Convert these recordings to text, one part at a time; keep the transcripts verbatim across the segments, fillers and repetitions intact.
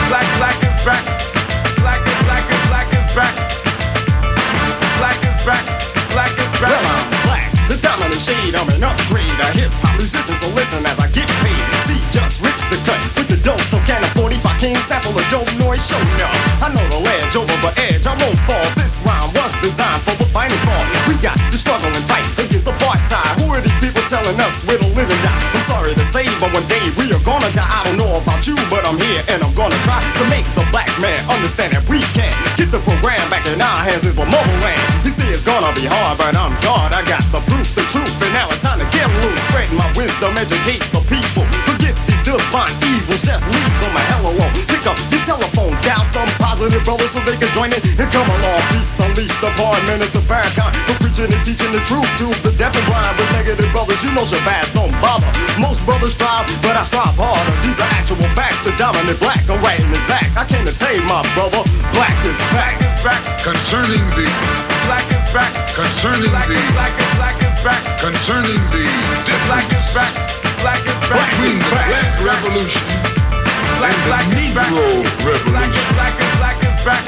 Black, black is back. Black is, black is, black is back. Black is back. Black is back. Well, I'm black, the dominant shade. I'm an upgrade, a hip-hop musician, so listen as I get paid. See, just rips the cut with the dope. Still can't afford if I can't sample a dope noise. Show up. I know the ledge over the edge. I won't fall. This rhyme was designed for the fighting fall. We got to struggle and fight against a part tie. Who are these people telling us we're the living die? I'm sorry to say, but one day we are gonna die. I don't know about you, but I'm here and I'm gonna try to make the black man understand that we can get the program back in our hands. It's the motherland. You see, it's gonna be hard, but I'm God. I got the proof, the truth, and now it's time to get loose. Spreading my wisdom, educate the people. Forget these divine evils, just leave them a hell alone. Pick up your telephone, dial some positive brothers so they can join it and come along. Peace, unleash the born minister Farrakhan for preaching and teaching the truth to the deaf and blind. With negative brothers, you know Shabazz don't bother. Most brothers strive, but I strive harder. These are actual facts, the dominant black, I'm right and exact. I came to tell you, my brother, black is back. Back. Concerning the Black is back. Concerning Black the is, black is, black is back. Concerning the Black difference is back. Black is back. between the back. Black Revolution Black, and black the is back. Negro Black Revolution. is, black is, black is back.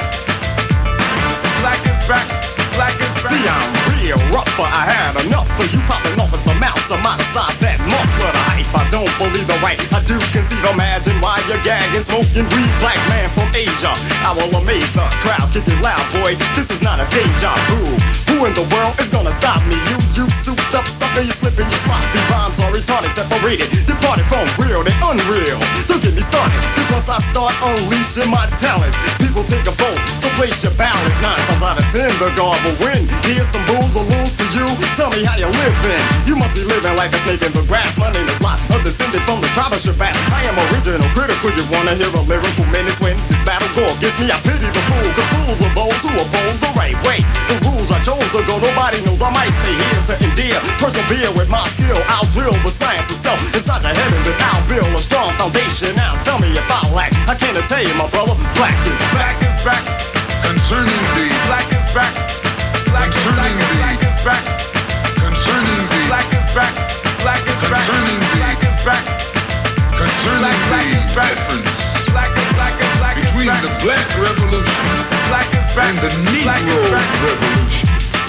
Black is back. Black is back. See, I'm real rougher. I had enough of you popping off at the mouth. Some out of size that muffler the hype. I don't believe the right. I do conceive. Imagine why you're gagging, smoking weed. Black man from Asia. I will amaze the crowd. Kick it loud, boy. This is not a deja vu. Who in the world is gonna stop me? You, you souped up sucker. You slipping, you sloppy. Rhymes are retarded, separated, departed from real to unreal. Don't get me started. Cause once I start unleashing my talents, people take a vote. So place your balance. Nine times out of ten, the God will win. Here's some booze or lose to you. Tell me how you living. You must be living like a snake in the grass. My name is Lot, a descendant from the tribe of Shabazz. I am original, critical. You wanna hear a lyrical menace when this battle gore gets me? I pity the fool. Cause fools are those who oppose the right way. The rules I chose to go, nobody knows. I might stay here to endear. Persevere with my skill. I'll drill the science itself inside your head, and then I'll build a strong foundation. Now tell me if I lack. I can't tell you, my brother. Black is back. Black is back. Concerning the Black is back. Black is, black is, black is back. Concerning the Black is back. Black is back. Concerning the Black is back. Concerning Black, black the is back. difference Black is, black is, black is between back. the Black Revolution Black is back. and the Black is Negro back. Revolution.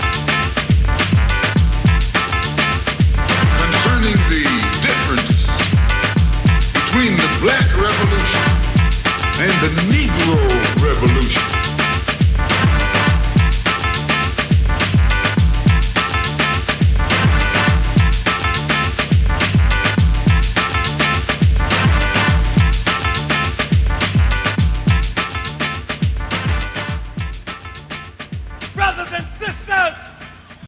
Concerning the difference between the Black Revolution and the Negro Revolution. Brothers and